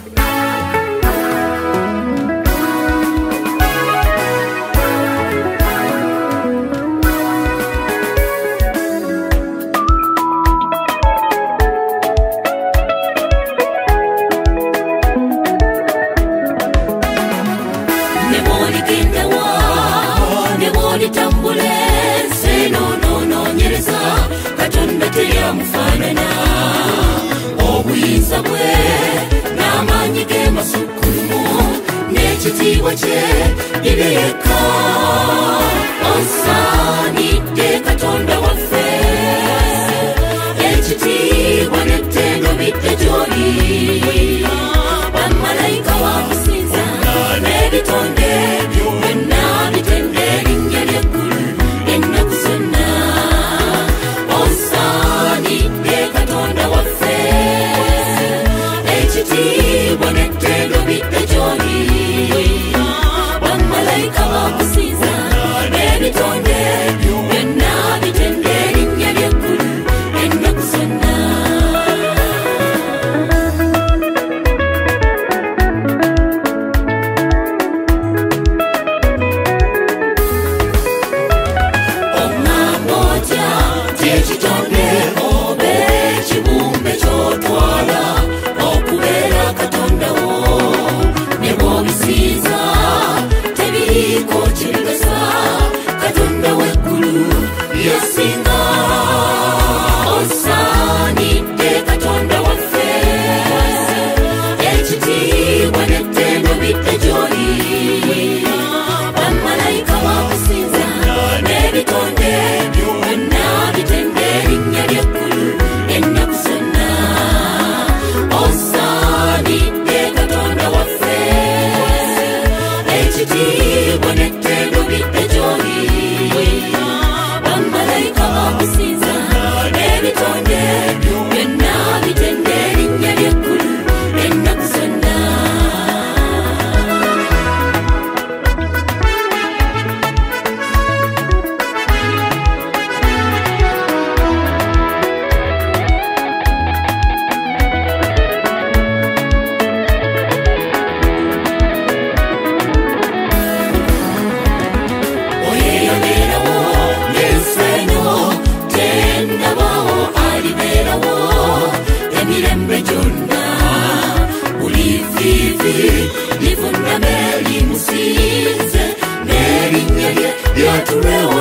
Mufanana obuyinza bwe n'amaanyi ge masukkulumu n'ekitiibwa kye ibireka osaanidde Katonda waffe ekitiibwa n'ettendo bidde gy'oli bamalayika bakusinza n'ebitonde byonna bitende erinnya ly'eggulu ennaku zonna Katonda waffe ekitiibwa n'ettendo bidde gy'oli bamalayika bakusinza n'ebitonde byonna bitende erinnya ly'eggulu ennaku zonna. Oŋŋamba otya kyekitonde ekibumbe ky'otwala okubeera Katonda wo ne bw'obisiiza tebiriiko kirigasa Katonda w'eggulu yasinga osaanidde Katonda waffe ekitiibwa n'ettendo bidde gy'oli bamalayika bakusinza n'ebitonde byonna bitende erinnya ly'eggulu ennaku zonna osaanidde Katonda waffe ekitiibwa n'ettendo bidde gy'oli bamalayika bakusinza n'ebitonde byonna bitende erinnya ly'eggulu ennaku zonna. Livundame limusinze n'erinnya lye lyatulewo